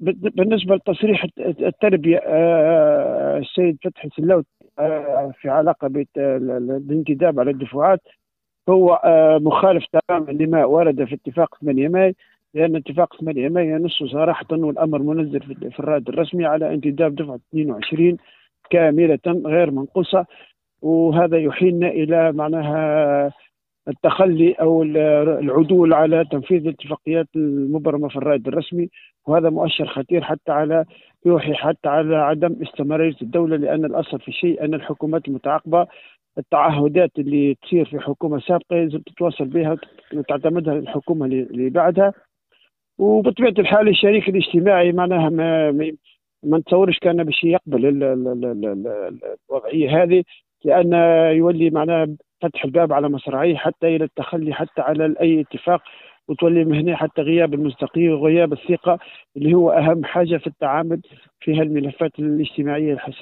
بالنسبة لتصريح التربية، السيد فتحي سلوت في علاقة بالانتداب على الدفعات، هو مخالف تماما لما ورد في اتفاق 8 ماي، لأن اتفاق 8 ماي ينص صراحة والأمر منزل في الرائد الرسمي على انتداب دفعة 22 كاملة غير منقوصة. وهذا يحيلنا إلى معناها التخلي أو العدول على تنفيذ الاتفاقيات المبرمة في الرائد الرسمي، وهذا مؤشر خطير يوحي حتى على عدم استمرارية الدولة، لأن الأصل في شيء أن الحكومات المتعاقبة التعهدات اللي تصير في حكومة سابقة يجب تتواصل بها وتعتمدها الحكومة اللي بعدها. وبطبيعة الحال الشريك الاجتماعي معناها ما نتصورش كان باش يقبل الوضعية هذه، لأن يولي معناها فتح الباب على مصراعيه حتى إلى التخلي حتى على أي اتفاق، وتولي مهنة حتى غياب المصداقية وغياب الثقة اللي هو أهم حاجة في التعامل في هالملفات الاجتماعية الحساسة.